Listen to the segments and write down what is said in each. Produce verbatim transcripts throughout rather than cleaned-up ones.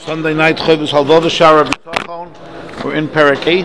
Sunday night, Chovos Halvavos Shara B'Tachon. We're in Perek eight.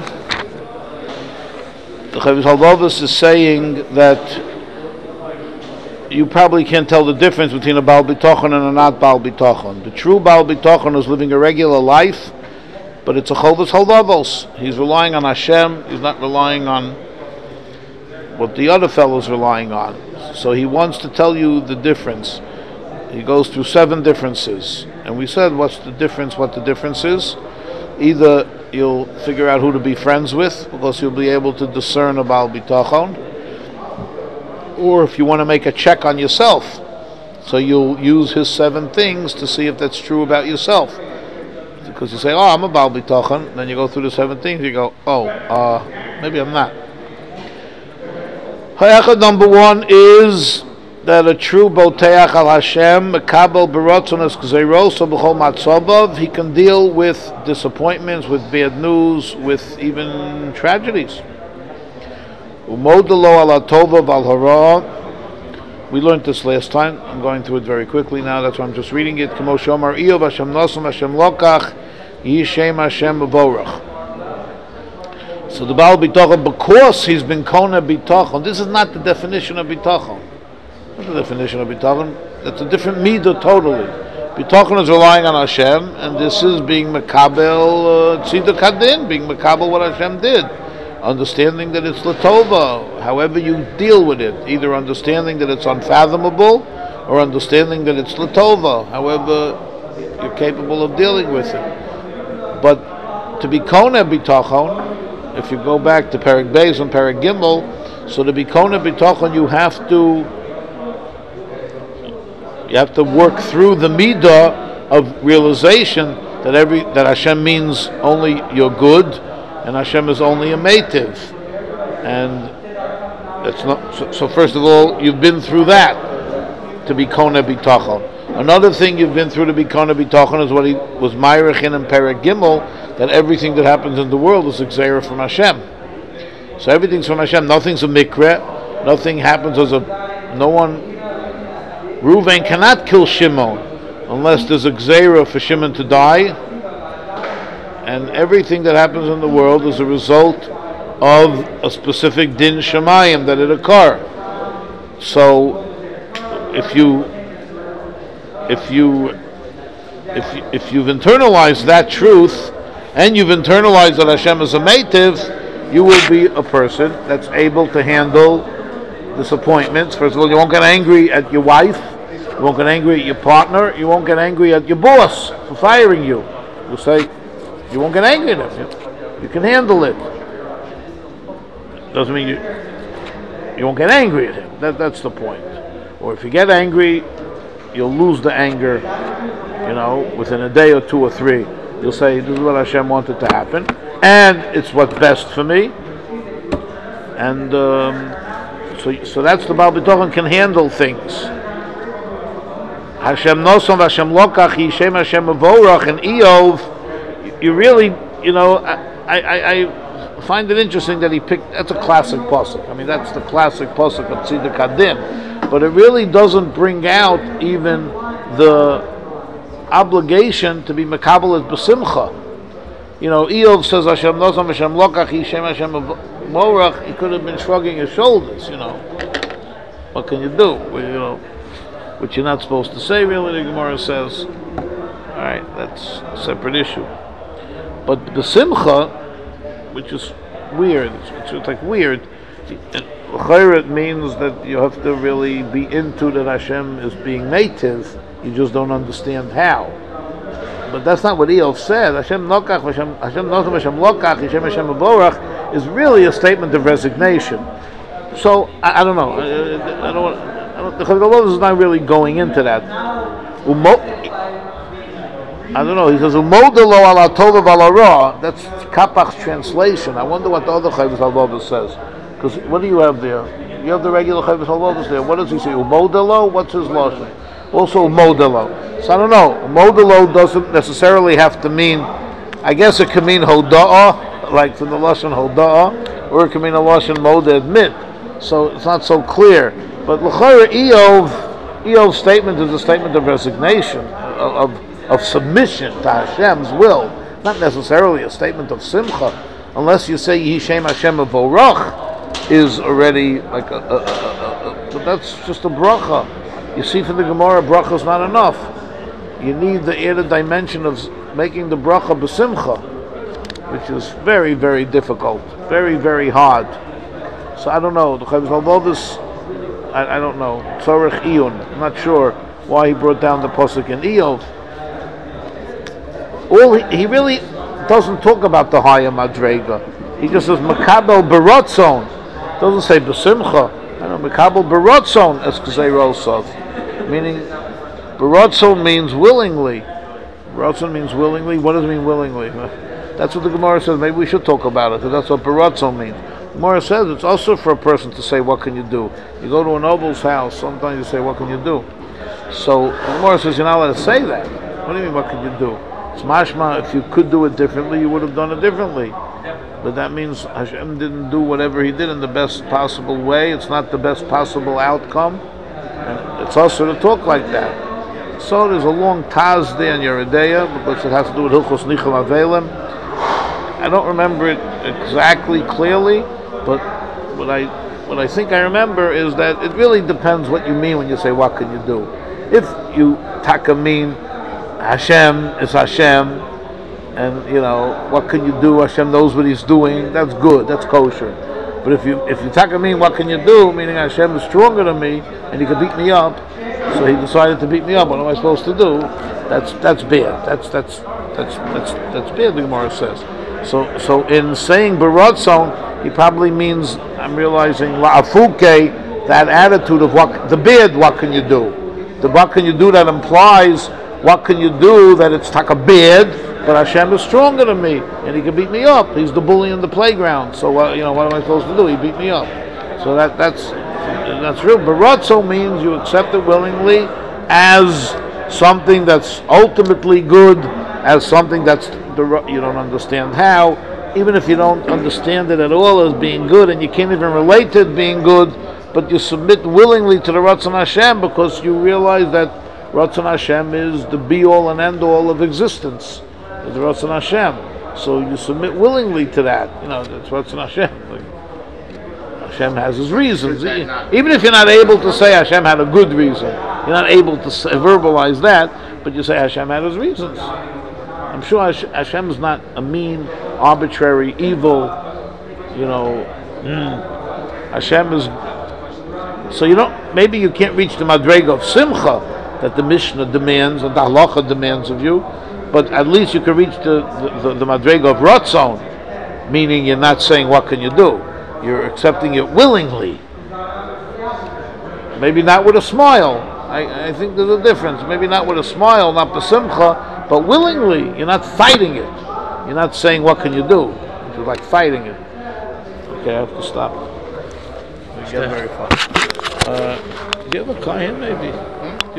The Chovos Halvavos is saying that you probably can't tell the difference between a Baal B'Tachon and a not Baal B'Tachon. The true Baal B'Tachon is living a regular life, but it's a Chovos Halvavos. He's relying on Hashem. He's not relying on what the other fellow's relying on. So he wants to tell you the difference. He goes through seven differences. And we said, what's the difference, what the difference is? Either you'll figure out who to be friends with, because you'll be able to discern a Baal B'Tachon. Or if you want to make a check on yourself, so you'll use his seven things to see if that's true about yourself. Because you say, oh, I'm a Baal B'Tachon, then you go through the seven things, you go, oh, uh, maybe I'm not. Hayachad number one is that a true boteach al Hashem, mekabel berotzon es gzeiros b'chol matzobav, he can deal with disappointments, with bad news, with even tragedies. Umodelo al atova val hara. We learned this last time. I'm going through it very quickly now. That's why I'm just reading it. Kemo shomar Iyov Hashem nosam Hashem lokach yishem Hashem mevorach. So the Baal B'Tachon, because he's been Kona B'Tachon, this is not the definition of B'Tachon. What's the definition of B'Tachon? That's a different midah totally. B'Tachon is relying on Hashem, and this is being Mekabel Tziduk Hadin, being Mekabel what Hashem did. Understanding that it's Latova, however you deal with it, either understanding that it's unfathomable, or understanding that it's Latova, however you're capable of dealing with it. But to be Kona B'Tachon, if you go back to Perek Beis and Perek Gimel, so to be Kona B'Tachon, you have to you have to work through the midah of realization that every that Hashem means only your good, and Hashem is only a meitiv, and that's not. So, so first of all, you've been through that to be Kona B'Tachon. Another thing you've been through to be Kona B'Tachon is what he was Ma'irichin in Perek Gimel, that everything that happens in the world is a gzeira from Hashem. So everything's from Hashem. Nothing's a mikra. Nothing happens as a. No one. Reuven cannot kill Shimon unless there's a gzeira for Shimon to die. And everything that happens in the world is a result of a specific din shemayim that it occur. So if you if you if you, if you've internalized that truth, and you've internalized that Hashem is a meitiv, you will be a person that's able to handle disappointments. First of all, you won't get angry at your wife, you won't get angry at your partner, you won't get angry at your boss for firing you. You'll say, you won't get angry at him. You, you can handle it. Doesn't mean you you won't get angry at him. That, that's the point. Or if you get angry, you'll lose the anger, you know, within a day or two or three. You'll say, this is what Hashem wanted to happen, and it's what's best for me. And um, so so that's the Baal B'Tachon can handle things. Hashem nosam Hashem lokach yishem Hashem mevorach. And Iyov, you really, you know, I, I, I find it interesting that he picked, that's a classic pasuk. I mean, that's the classic pasuk of Tziduk Hadin. But it really doesn't bring out even the obligation to be mekabel as b'simcha. You know, Iyov says Hashem nosam Hashem lokach yishem Hashem mevorach. He could have been shrugging his shoulders. You know, what can you do? Well, you know, which you're not supposed to say. Really, the Gemara says. All right, that's a separate issue. But b'simcha, which is weird. It's, it's like weird. It means that you have to really be into that Hashem is being meitiv. You just don't understand how. But that's not what Iyov said. Hashem lokach, Hashem Hashem nosam Hashem lokach, Hashem Hashem mevorach is really a statement of resignation. So I, I don't know. I, I don't. Want, I don't the Chovos is not really going into that. Umo, I don't know. He says umodelo ala tova v'ala. That's Kapach's translation. I wonder what the other Chovos Halvavos says. Because what do you have there? You have the regular Chovos Halvavos there. What does he say? Umodelo? What's his lashon? Also umodelo. So I don't know. Umodelo doesn't necessarily have to mean. I guess it can mean hoda'ah, like from the lashon hoda'ah, or it can mean a lashon moda admit. So it's not so clear. But l'chayra Iyov, Iyov's statement is a statement of resignation, of, of of submission to Hashem's will, not necessarily a statement of simcha, unless you say Yehi Shem Hashem Mevorach is already like a, a, a, a, a but that's just a bracha. You see, for the Gemara, bracha is not enough. You need the added dimension of making the bracha b'simcha, which is very, very difficult, very, very hard. So I don't know. Although this, I, I don't know. Tzorech Iyun. I'm not sure why he brought down the pasuk in Iyov. All he, he really doesn't talk about the higher madrega. He just says makabel beratzon. Doesn't say b'simcha. I know makabel beratzon as k'zeiro sov, meaning beratzon means willingly. Beratzon means willingly. What does it mean willingly? That's what the Gemara says. Maybe we should talk about it. That's what beratzon means. The Gemara says it's also for a person to say, "What can you do?" You go to a noble's house. Sometimes you say, "What can you do?" So the Gemara says you're not allowed to say that. What do you mean? What can you do? It's mashma. If you could do it differently, you would have done it differently. But that means Hashem didn't do whatever He did in the best possible way. It's not the best possible outcome. And it's also to talk like that. So there's a long taz there in Yeridea because it has to do with Hilchos Nichel Avelim. I don't remember it exactly clearly, but what I what I think I remember is that it really depends what you mean when you say what can you do. If you taka mean Hashem is Hashem, and you know what can you do? Hashem knows what He's doing. That's good. That's kosher. But if you if you taka mean what can you do, meaning Hashem is stronger than me and He can beat me up, so He decided to beat me up. What am I supposed to do? That's that's bad. That's that's that's that's that's bad. The Gemara says. So so in saying beratzon, he probably means, I'm realizing la'afuke, that attitude of what the bid. What can you do? The what can you do that implies what can you do that it's like a bid, but Hashem is stronger than me and He can beat me up. He's the bully in the playground. So uh, you know what am I supposed to do? He beat me up. So that that's that's real. Beratzon means you accept it willingly as something that's ultimately good, as something that's you don't understand how, even if you don't understand it at all as being good, and you can't even relate to it being good, but you submit willingly to the Ratzon Hashem because you realize that Ratzon Hashem is the be-all and end-all of existence, is the Ratzon Hashem. So you submit willingly to that. You know, that's Ratzon Hashem. Like, Hashem has His reasons. Even if you're not able to say Hashem had a good reason, you're not able to say, verbalize that, but you say Hashem had His reasons. I'm sure Hashem is not a mean, arbitrary, evil, you know. Mm. Hashem is. So you don't. Maybe you can't reach the madrega of simcha that the Mishnah demands and the halacha demands of you, but at least you can reach the the, the, the madrega of ratzon, meaning you're not saying what can you do, you're accepting it willingly. Maybe not with a smile. I, I think there's a difference. Maybe not with a smile, not the simcha. But willingly, you're not fighting it. You're not saying, what can you do? You're like fighting it. Okay, I have to stop. We get very far. Uh, do you have a kahin maybe?